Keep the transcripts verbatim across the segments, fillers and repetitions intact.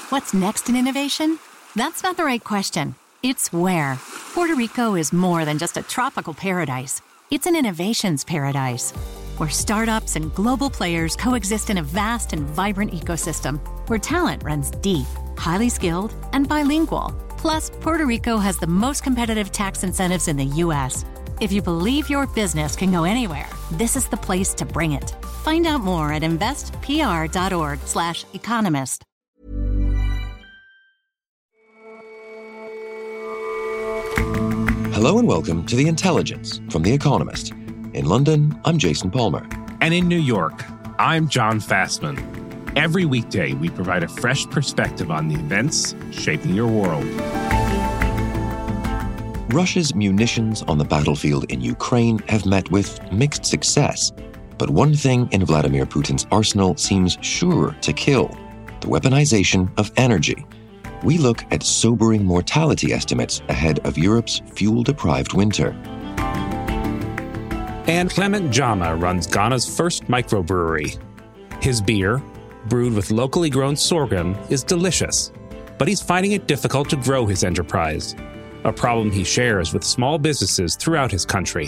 What's next in innovation? That's not the right question. It's where. Puerto Rico is more than just a tropical paradise. It's an innovations paradise, where startups and global players coexist in a vast and vibrant ecosystem, where talent runs deep, highly skilled, and bilingual. Plus, Puerto Rico has the most competitive tax incentives in the U S. If you believe your business can go anywhere, this is the place to bring it. Find out more at investpr.org slash economist. Hello and welcome to The Intelligence from The Economist. In London, I'm Jason Palmer. And in New York, I'm John Fassman. Every weekday, we provide a fresh perspective on the events shaping your world. Russia's munitions on the battlefield in Ukraine have met with mixed success. But one thing in Vladimir Putin's arsenal seems sure to kill: the weaponization of energy. We look at sobering mortality estimates ahead of Europe's fuel-deprived winter. And Clement Jama runs Ghana's first microbrewery. His beer, brewed with locally grown sorghum, is delicious, but he's finding it difficult to grow his enterprise, a problem he shares with small businesses throughout his country.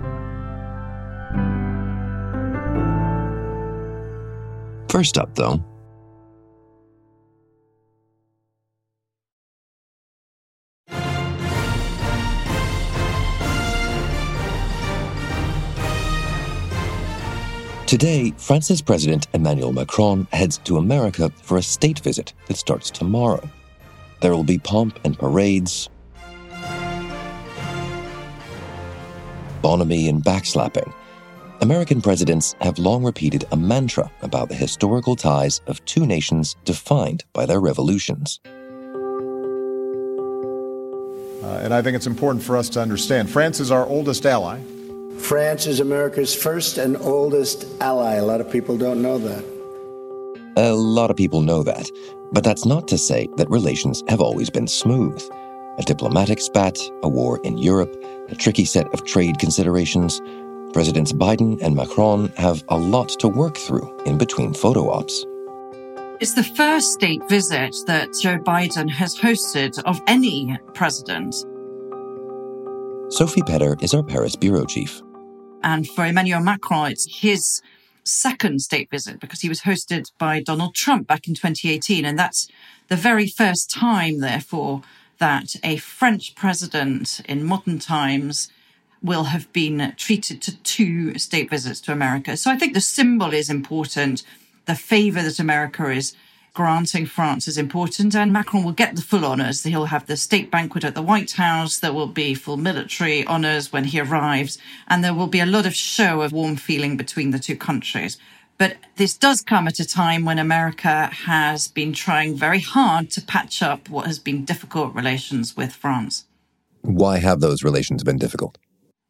First up, though, today, France's President Emmanuel Macron heads to America for a state visit that starts tomorrow. There will be pomp and parades, bonhomie and backslapping. American presidents have long repeated a mantra about the historical ties of two nations defined by their revolutions. Uh, and I think it's important for us to understand, France is our oldest ally. France is America's first and oldest ally. A lot of people don't know that. A lot of people know that, but that's not to say that relations have always been smooth. A diplomatic spat, a war in Europe, a tricky set of trade considerations. Presidents Biden and Macron have a lot to work through in between photo ops. It's the first state visit that Joe Biden has hosted of any president. Sophie Petter is our Paris bureau chief. And for Emmanuel Macron, it's his second state visit because he was hosted by Donald Trump back in twenty eighteen. And that's the very first time, therefore, that a French president in modern times will have been treated to two state visits to America. So I think the symbol is important. The favor that America is granting France is important, and Macron will get the full honours. He'll have the state banquet at the White House. There will be full military honours when he arrives, and there will be a lot of show of warm feeling between the two countries. But this does come at a time when America has been trying very hard to patch up what has been difficult relations with France. Why have those relations been difficult?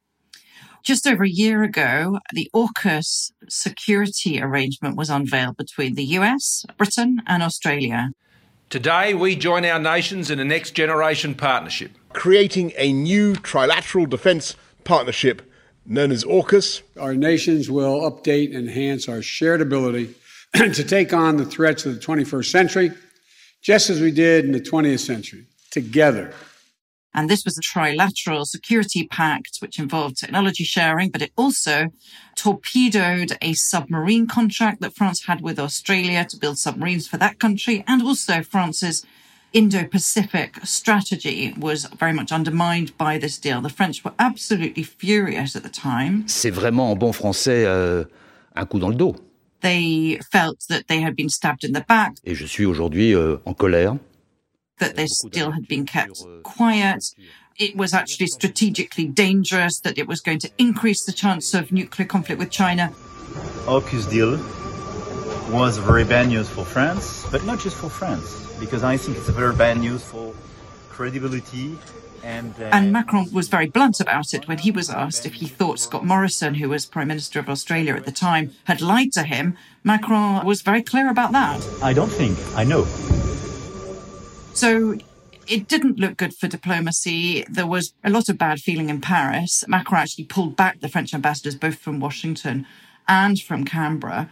Just over a year ago, the AUKUS security arrangement was unveiled between the U S, Britain, and Australia. Today, we join our nations in a next-generation partnership, creating a new trilateral defence partnership known as AUKUS. Our nations will update and enhance our shared ability to take on the threats of the twenty-first century, just as we did in the twentieth century, together. And this was a trilateral security pact which involved technology sharing, but it also torpedoed a submarine contract that France had with Australia to build submarines for that country. And also France's Indo-Pacific strategy was very much undermined by this deal. The French were absolutely furious at the time. C'est vraiment en bon français euh, un coup dans le dos. They felt that they had been stabbed in the back. Et je suis aujourd'hui euh, en colère. That this deal had been kept quiet. It was actually strategically dangerous, that it was going to increase the chance of nuclear conflict with China. AUKUS deal was very bad news for France, but not just for France, because I think it's a very bad news for credibility. And, uh, and Macron was very blunt about it when he was asked if he thought Scott Morrison, who was Prime Minister of Australia at the time, had lied to him. Macron was very clear about that. I don't think, I know. So it didn't look good for diplomacy. There was a lot of bad feeling in Paris. Macron actually pulled back the French ambassadors, both from Washington and from Canberra.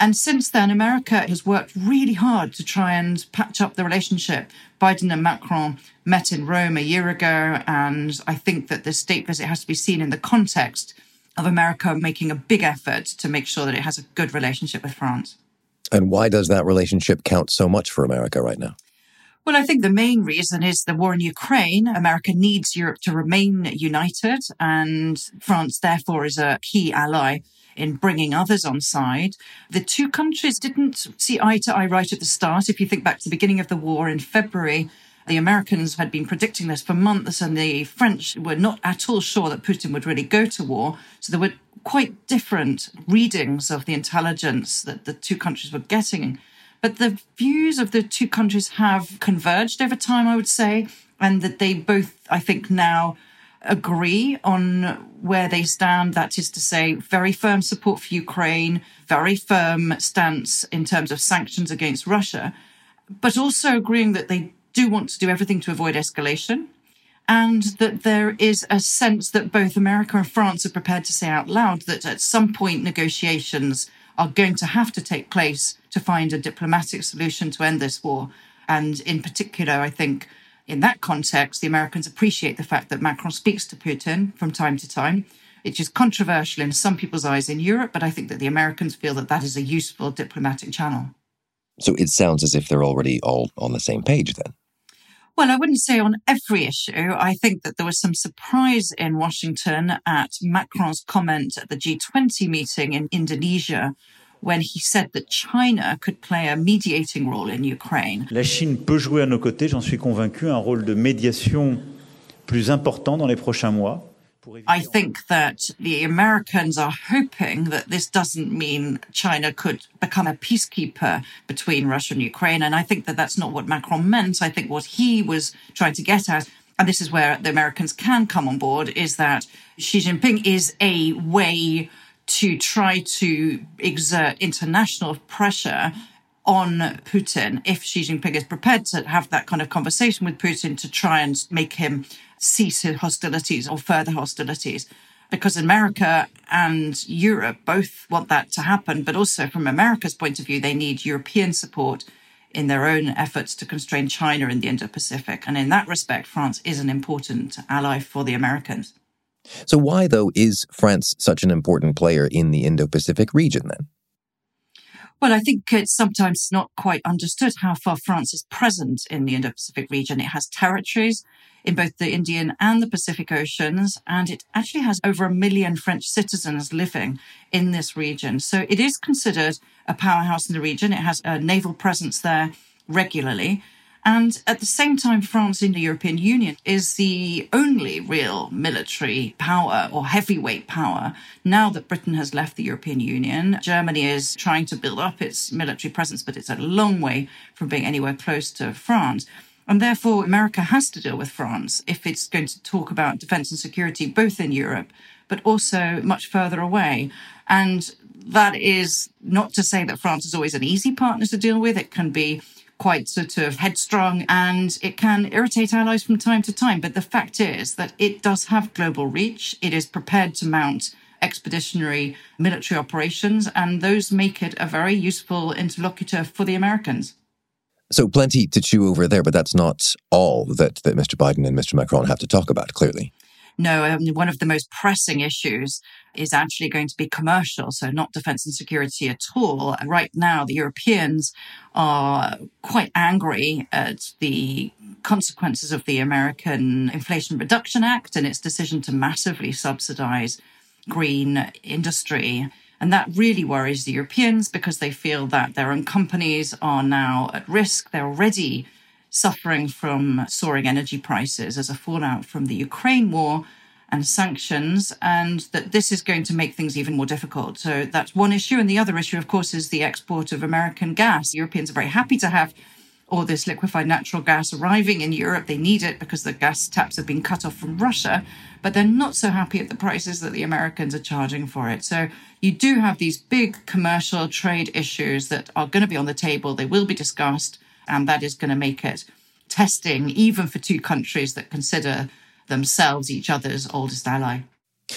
And since then, America has worked really hard to try and patch up the relationship. Biden and Macron met in Rome a year ago, and I think that this state visit has to be seen in the context of America making a big effort to make sure that it has a good relationship with France. And why does that relationship count so much for America right now? Well, I think the main reason is the war in Ukraine. America needs Europe to remain united, and France, therefore, is a key ally in bringing others on side. The two countries didn't see eye to eye right at the start. If you think back to the beginning of the war in February, the Americans had been predicting this for months, and the French were not at all sure that Putin would really go to war. So there were quite different readings of the intelligence that the two countries were getting. But the views of the two countries have converged over time, I would say, and that they both, I think, now agree on where they stand. That is to say, very firm support for Ukraine, very firm stance in terms of sanctions against Russia, but also agreeing that they do want to do everything to avoid escalation, and that there is a sense that both America and France are prepared to say out loud that at some point negotiations are going to have to take place to find a diplomatic solution to end this war. And in particular, I think in that context, the Americans appreciate the fact that Macron speaks to Putin from time to time, which is controversial in some people's eyes in Europe, but I think that the Americans feel that that is a useful diplomatic channel. So it sounds as if they're already all on the same page then. Well, I wouldn't say on every issue. I think that there was some surprise in Washington at Macron's comment at the G twenty meeting in Indonesia when he said that China could play a mediating role in Ukraine. La Chine peut jouer à nos côtés, j'en suis convaincu, un rôle de médiation plus important dans les prochains mois. I think that the Americans are hoping that this doesn't mean China could become a peacekeeper between Russia and Ukraine. And I think that that's not what Macron meant. I think what he was trying to get at, and this is where the Americans can come on board, is that Xi Jinping is a way to try to exert international pressure on Putin if Xi Jinping is prepared to have that kind of conversation with Putin to try and make him cease his hostilities or further hostilities. Because America and Europe both want that to happen, but also from America's point of view, they need European support in their own efforts to constrain China in the Indo-Pacific. And in that respect, France is an important ally for the Americans. So why, though, is France such an important player in the Indo-Pacific region, then? Well, I think it's sometimes not quite understood how far France is present in the Indo-Pacific region. It has territories in both the Indian and the Pacific Oceans, and it actually has over a million French citizens living in this region. So it is considered a powerhouse in the region. It has a naval presence there regularly. And at the same time, France in the European Union is the only real military power or heavyweight power now that Britain has left the European Union. Germany is trying to build up its military presence, but it's a long way from being anywhere close to France. And therefore, America has to deal with France if it's going to talk about defense and security, both in Europe, but also much further away. And that is not to say that France is always an easy partner to deal with. It can be quite sort of headstrong and it can irritate allies from time to time. But the fact is that it does have global reach. It is prepared to mount expeditionary military operations, and those make it a very useful interlocutor for the Americans. So plenty to chew over there, but that's not all that, that Mister Biden and Mister Macron have to talk about, clearly. No, um, one of the most pressing issues is actually going to be commercial, so not defense and security at all. Right now, the Europeans are quite angry at the consequences of the American Inflation Reduction Act and its decision to massively subsidize green industry. And that really worries the Europeans because they feel that their own companies are now at risk. They're already suffering from soaring energy prices as a fallout from the Ukraine war and sanctions, and that this is going to make things even more difficult. So that's one issue. And the other issue, of course, is the export of American gas. Europeans are very happy to have all this liquefied natural gas arriving in Europe. They need it because the gas taps have been cut off from Russia, but they're not so happy at the prices that the Americans are charging for it. So you do have these big commercial trade issues that are going to be on the table. They will be discussed, and that is going to make it testing even for two countries that consider themselves each other's oldest ally.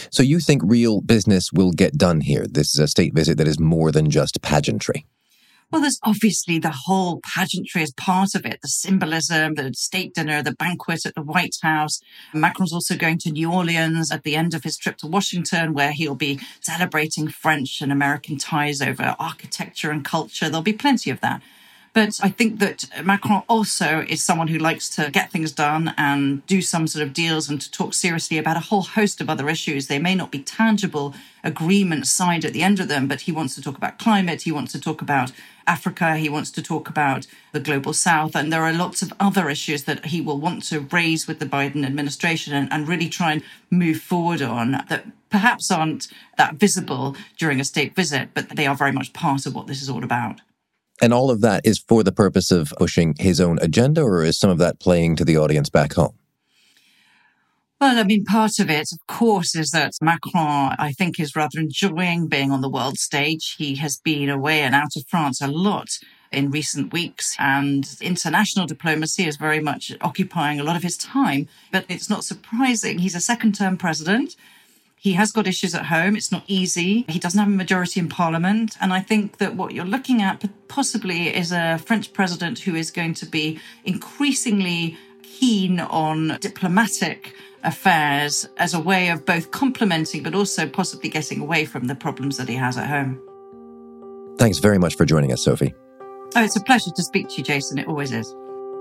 So you think real business will get done here? This is a state visit that is more than just pageantry. Well, there's obviously the whole pageantry as part of it, the symbolism, the state dinner, the banquet at the White House. Macron's also going to New Orleans at the end of his trip to Washington, where he'll be celebrating French and American ties over architecture and culture. There'll be plenty of that. But I think that Macron also is someone who likes to get things done and do some sort of deals and to talk seriously about a whole host of other issues. They may not be tangible agreements signed at the end of them, but he wants to talk about climate, he wants to talk about Africa, he wants to talk about the global south, and there are lots of other issues that he will want to raise with the Biden administration and, and really try and move forward on that perhaps aren't that visible during a state visit, but they are very much part of what this is all about. And all of that is for the purpose of pushing his own agenda, or is some of that playing to the audience back home? Well, I mean, part of it, of course, is that Macron, I think, is rather enjoying being on the world stage. He has been away and out of France a lot in recent weeks, and international diplomacy is very much occupying a lot of his time. But it's not surprising. He's a second-term president. He has got issues at home. It's not easy. He doesn't have a majority in parliament. And I think that what you're looking at possibly is a French president who is going to be increasingly keen on diplomatic affairs as a way of both complementing but also possibly getting away from the problems that he has at home. Thanks very much for joining us, Sophie. Oh, it's a pleasure to speak to you, Jason. It always is.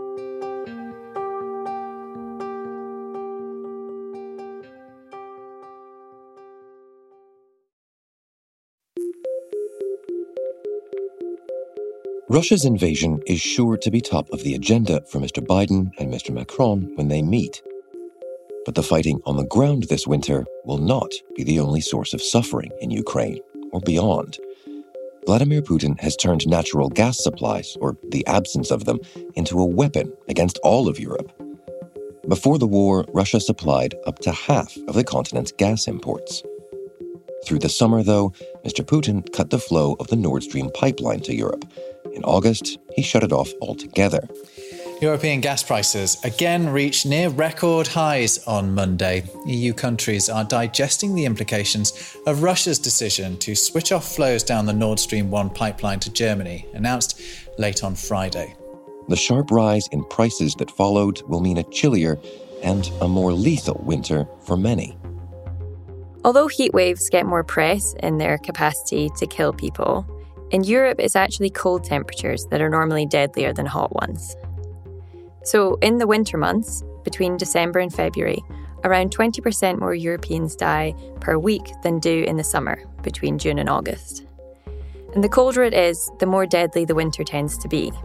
Russia's invasion is sure to be top of the agenda for Mister Biden and Mister Macron when they meet. But the fighting on the ground this winter will not be the only source of suffering in Ukraine or beyond. Vladimir Putin has turned natural gas supplies, or the absence of them, into a weapon against all of Europe. Before the war, Russia supplied up to half of the continent's gas imports. Through the summer, though, Mister Putin cut the flow of the Nord Stream pipeline to Europe. In August, he shut it off altogether. European gas prices again reached near record highs on Monday. E U countries are digesting the implications of Russia's decision to switch off flows down the Nord Stream one pipeline to Germany, announced late on Friday. The sharp rise in prices that followed will mean a chillier and a more lethal winter for many. Although heat waves get more press in their capacity to kill people, in Europe it's actually cold temperatures that are normally deadlier than hot ones. So in the winter months, between December and February, around twenty percent more Europeans die per week than do in the summer, between June and August. And the colder it is, the more deadly the winter tends to be.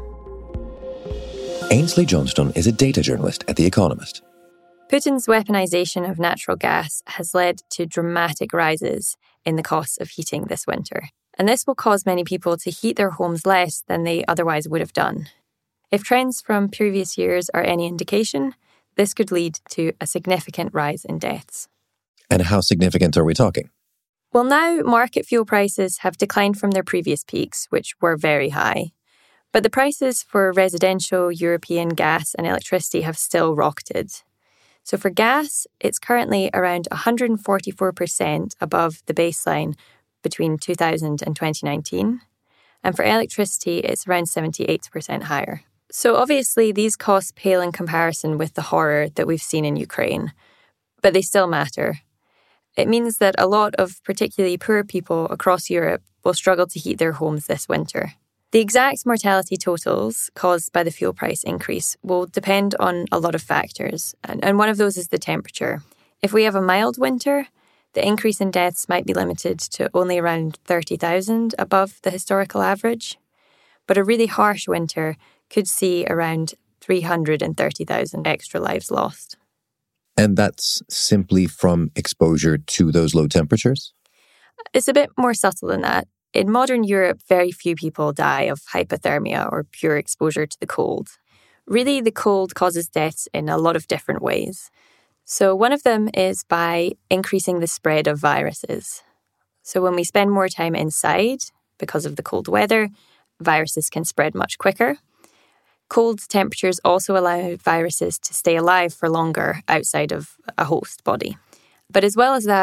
Ainsley Johnstone is a data journalist at The Economist. Putin's weaponization of natural gas has led to dramatic rises in the costs of heating this winter. And this will cause many people to heat their homes less than they otherwise would have done. If trends from previous years are any indication, this could lead to a significant rise in deaths. And how significant are we talking? Well, now market fuel prices have declined from their previous peaks, which were very high. But the prices for residential European gas and electricity have still rocketed. So for gas, it's currently around one hundred forty-four percent above the baseline between two thousand and twenty nineteen. And for electricity, it's around seventy-eight percent higher. So obviously, these costs pale in comparison with the horror that we've seen in Ukraine. But they still matter. It means that a lot of particularly poor people across Europe will struggle to heat their homes this winter. The exact mortality totals caused by the fuel price increase will depend on a lot of factors, and, and one of those is the temperature. If we have a mild winter, the increase in deaths might be limited to only around thirty thousand above the historical average, but a really harsh winter could see around three hundred thirty thousand extra lives lost. And that's simply from exposure to those low temperatures? It's a bit more subtle than that. In modern Europe, very few people die of hypothermia or pure exposure to the cold. Really, the cold causes deaths in a lot of different ways. So one of them is by increasing the spread of viruses. So when we spend more time inside, because of the cold weather, viruses can spread much quicker. Cold temperatures also allow viruses to stay alive for longer outside of a host body. But as well as that,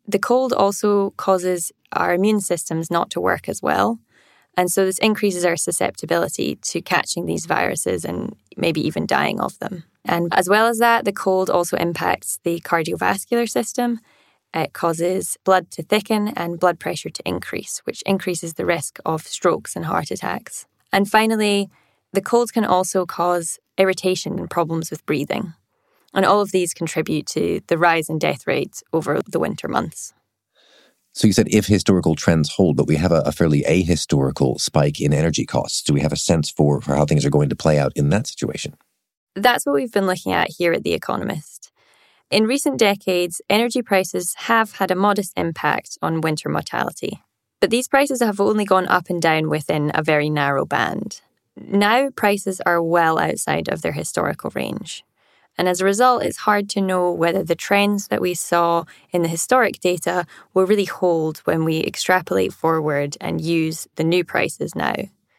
The cold also causes our immune systems not to work as well. And so this increases our susceptibility to catching these viruses and maybe even dying of them. And as well as that, the cold also impacts the cardiovascular system. It causes blood to thicken and blood pressure to increase, which increases the risk of strokes and heart attacks. And finally, the cold can also cause irritation and problems with breathing. And all of these contribute to the rise in death rates over the winter months. So you said if historical trends hold, but we have a, a fairly ahistorical spike in energy costs. Do we have a sense for, for how things are going to play out in that situation? That's what we've been looking at here at The Economist. In recent decades, energy prices have had a modest impact on winter mortality. But these prices have only gone up and down within a very narrow band. Now prices are well outside of their historical range. And as a result, it's hard to know whether the trends that we saw in the historic data will really hold when we extrapolate forward and use the new prices now.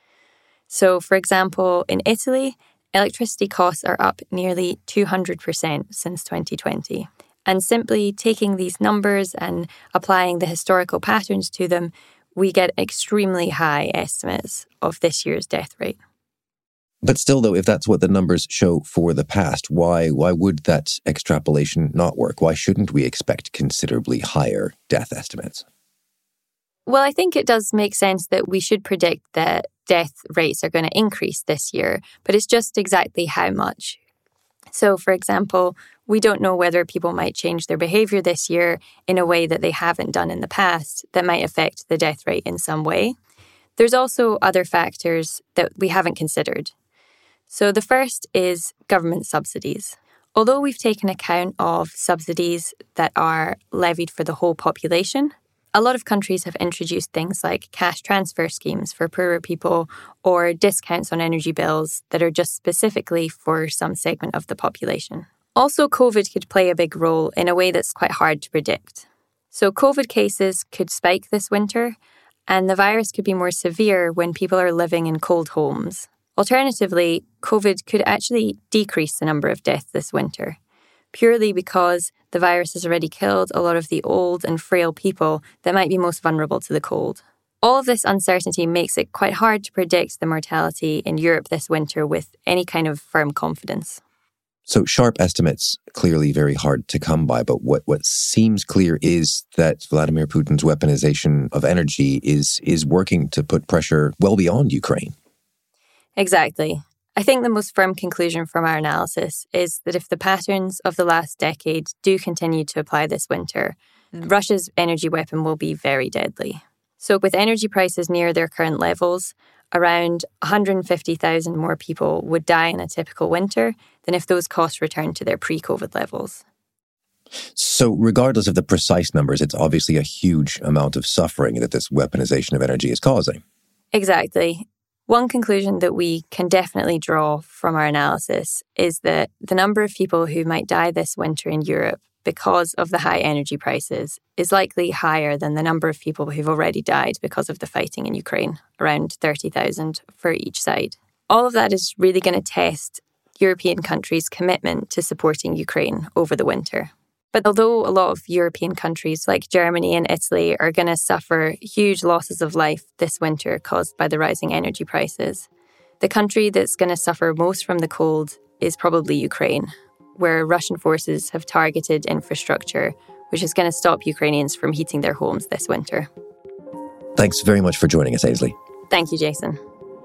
So, for example, in Italy, electricity costs are up nearly two hundred percent since twenty twenty. And simply taking these numbers and applying the historical patterns to them, we get extremely high estimates of this year's death rate. But still, though, if that's what the numbers show for the past, why why would that extrapolation not work? Why shouldn't we expect considerably higher death estimates? Well, I think it does make sense that we should predict that death rates are going to increase this year, but it's just exactly how much. So, for example, we don't know whether people might change their behaviour this year in a way that they haven't done in the past that might affect the death rate in some way. There's also other factors that we haven't considered. So the first is government subsidies. Although we've taken account of subsidies that are levied for the whole population, a lot of countries have introduced things like cash transfer schemes for poorer people or discounts on energy bills that are just specifically for some segment of the population. Also, COVID could play a big role in a way that's quite hard to predict. So COVID cases could spike this winter, and the virus could be more severe when people are living in cold homes. Alternatively, COVID could actually decrease the number of deaths this winter, purely because the virus has already killed a lot of the old and frail people that might be most vulnerable to the cold. All of this uncertainty makes it quite hard to predict the mortality in Europe this winter with any kind of firm confidence. So sharp estimates, clearly very hard to come by, but what, what seems clear is that Vladimir Putin's weaponization of energy is is working to put pressure well beyond Ukraine. Exactly. I think the most firm conclusion from our analysis is that if the patterns of the last decade do continue to apply this winter, Russia's energy weapon will be very deadly. So with energy prices near their current levels, around one hundred fifty thousand more people would die in a typical winter than if those costs returned to their pre-COVID levels. So regardless of the precise numbers, it's obviously a huge amount of suffering that this weaponization of energy is causing. Exactly. One conclusion that we can definitely draw from our analysis is that the number of people who might die this winter in Europe because of the high energy prices is likely higher than the number of people who've already died because of the fighting in Ukraine, around thirty thousand for each side. All of that is really going to test European countries' commitment to supporting Ukraine over the winter. But although a lot of European countries like Germany and Italy are going to suffer huge losses of life this winter caused by the rising energy prices, the country that's going to suffer most from the cold is probably Ukraine, where Russian forces have targeted infrastructure, which is going to stop Ukrainians from heating their homes this winter. Thanks very much for joining us, Ainsley. Thank you, Jason.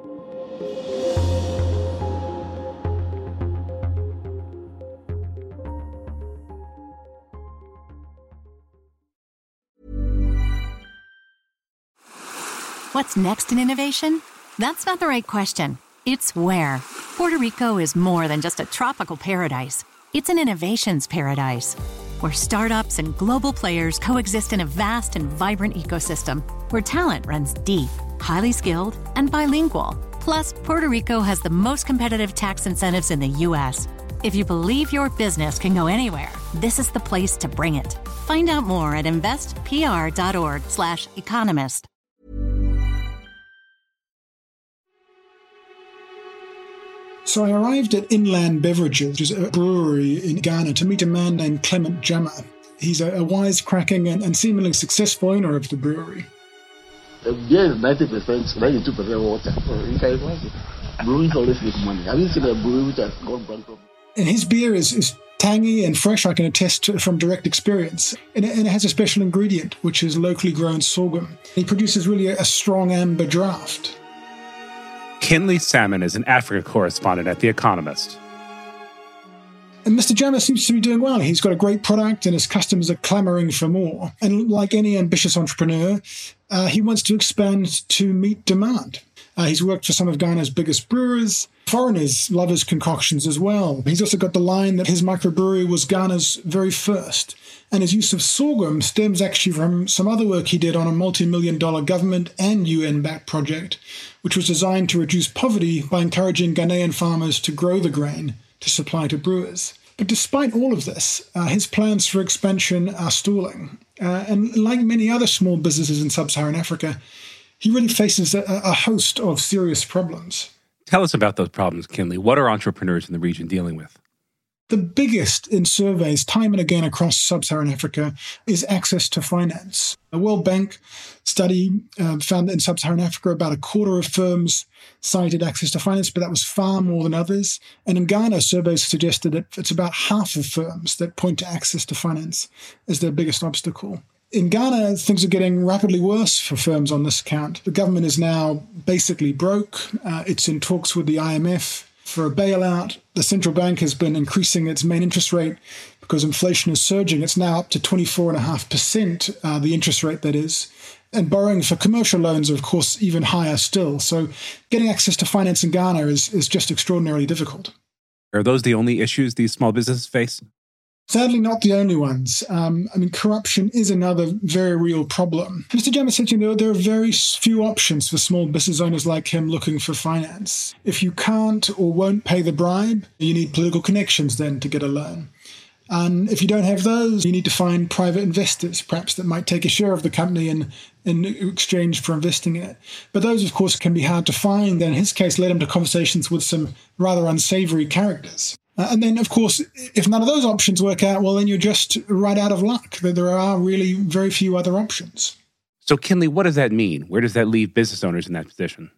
What's next in innovation? That's not the right question. It's where. Puerto Rico is more than just a tropical paradise. It's an innovations paradise, where startups and global players coexist in a vast and vibrant ecosystem, where talent runs deep, highly skilled, and bilingual. Plus, Puerto Rico has the most competitive tax incentives in the U S. If you believe your business can go anywhere, this is the place to bring it. Find out more at investpr.org slash economist. So I arrived at Inland Beverages, which is a brewery in Ghana, to meet a man named Clement Jama. He's a, a wisecracking and, and seemingly successful owner of the brewery. The beer is ninety percent, ninety-two percent water. So you can imagine. Brewing always make money. Have you seen a brewery which has gone bankrupt? And his beer is, is tangy and fresh, I can attest to from direct experience. And it, and it has a special ingredient, which is locally grown sorghum. He produces really a, a strong amber draft. Kinley Salmon is an Africa correspondent at The Economist. And Mister Jama seems to be doing well. He's got a great product and his customers are clamoring for more. And like any ambitious entrepreneur, uh, he wants to expand to meet demand. Uh, he's worked for some of Ghana's biggest brewers. Foreigners love his concoctions as well. He's also got the line that his microbrewery was Ghana's very first. And his use of sorghum stems actually from some other work he did on a multi-million dollar government and U N-backed project, which was designed to reduce poverty by encouraging Ghanaian farmers to grow the grain to supply to brewers. But despite all of this, uh, his plans for expansion are stalling. Uh, and like many other small businesses in sub-Saharan Africa, he really faces a, a host of serious problems. Tell us about those problems, Kinley. What are entrepreneurs in the region dealing with? The biggest in surveys, time and again across sub-Saharan Africa, is access to finance. A World Bank study uh, found that in sub-Saharan Africa, about a quarter of firms cited access to finance, but that was far more than others. And in Ghana, surveys suggested that it's about half of firms that point to access to finance as their biggest obstacle. In Ghana, things are getting rapidly worse for firms on this count. The government is now basically broke. Uh, it's in talks with the I M F for a bailout. The central bank has been increasing its main interest rate because inflation is surging. It's now up to twenty-four point five percent, uh, the interest rate that is. And borrowing for commercial loans are, of course, even higher still. So getting access to finance in Ghana is, is just extraordinarily difficult. Are those the only issues these small businesses face? Sadly, not the only ones. Um, I mean, corruption is another very real problem. Mister Jama said, you know, there are very few options for small business owners like him looking for finance. If you can't or won't pay the bribe, you need political connections then to get a loan. And if you don't have those, you need to find private investors, perhaps that might take a share of the company in, in exchange for investing in it. But those, of course, can be hard to find. And in his case, led him to conversations with some rather unsavory characters. Uh, and then, of course, if none of those options work out, well, then you're just right out of luck. There are really very few other options. So, Kinley, what does that mean? Where does that leave business owners in that position?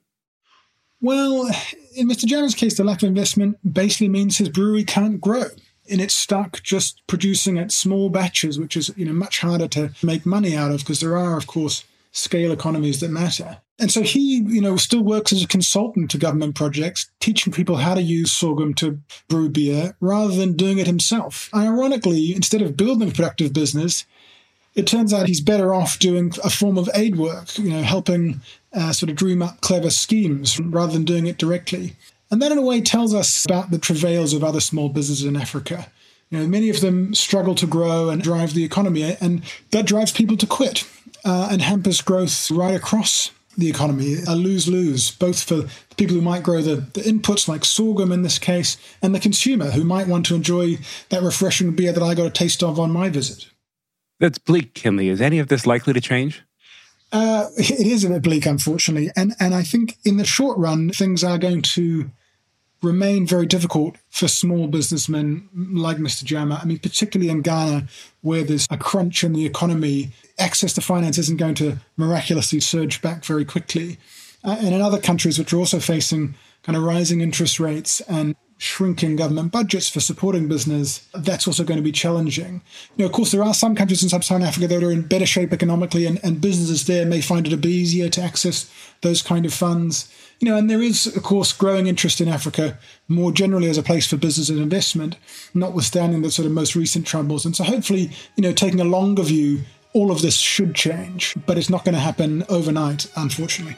Well, in Mister Jama's case, the lack of investment basically means his brewery can't grow. And it's stuck just producing at small batches, which is, you know, much harder to make money out of because there are, of course, scale economies that matter. And so he, you know, still works as a consultant to government projects, teaching people how to use sorghum to brew beer rather than doing it himself. Ironically, instead of building a productive business, it turns out he's better off doing a form of aid work, you know, helping uh, sort of dream up clever schemes rather than doing it directly. And that, in a way, tells us about the travails of other small businesses in Africa. You know, many of them struggle to grow and drive the economy, and that drives people to quit uh, and hampers growth right across the economy. A lose-lose, both for the people who might grow the, the inputs, like sorghum in this case, and the consumer who might want to enjoy that refreshing beer that I got a taste of on my visit. That's bleak, Kinley. Is any of this likely to change? Uh, it is a bit bleak, unfortunately. And, and I think in the short run, things are going to remain very difficult for small businessmen like Mister Jama. I mean, particularly in Ghana, where there's a crunch in the economy, access to finance isn't going to miraculously surge back very quickly. Uh, and in other countries which are also facing kind of rising interest rates and shrinking government budgets for supporting business, that's also going to be challenging. You know, of course, there are some countries in sub-Saharan Africa that are in better shape economically, and, and businesses there may find it a bit easier to access those kind of funds. You know, and there is, of course, growing interest in Africa more generally as a place for business and investment, notwithstanding the sort of most recent troubles. And so hopefully, you know, taking a longer view, all of this should change, but it's not going to happen overnight, unfortunately.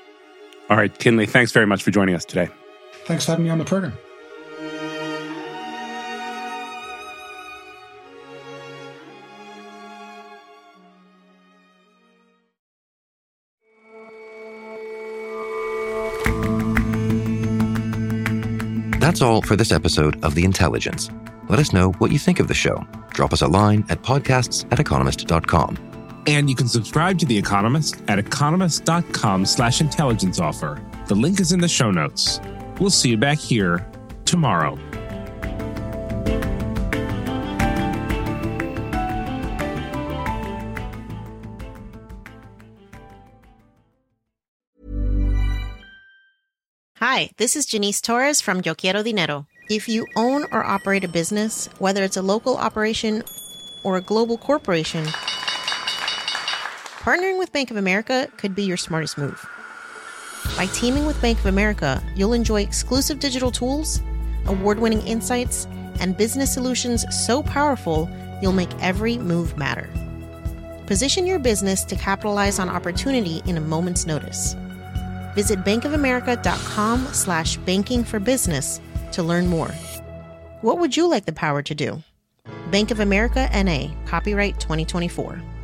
All right, Kinley, thanks very much for joining us today. Thanks for having me on the program. That's all for this episode of The Intelligence. Let us know what you think of the show. Drop us a line at podcasts at economist dot com. And you can subscribe to The Economist at economist.com slash intelligence offer. The link is in the show notes. We'll see you back here tomorrow. Hi, this is Janice Torres from Yo Quiero Dinero. If you own or operate a business, whether it's a local operation or a global corporation, partnering with Bank of America could be your smartest move. By teaming with Bank of America, you'll enjoy exclusive digital tools, award-winning insights, and business solutions so powerful, you'll make every move matter. Position your business to capitalize on opportunity in a moment's notice. Visit bankofamerica.com slash banking for business to learn more. What would you like the power to do? Bank of America, N A, copyright twenty twenty-four.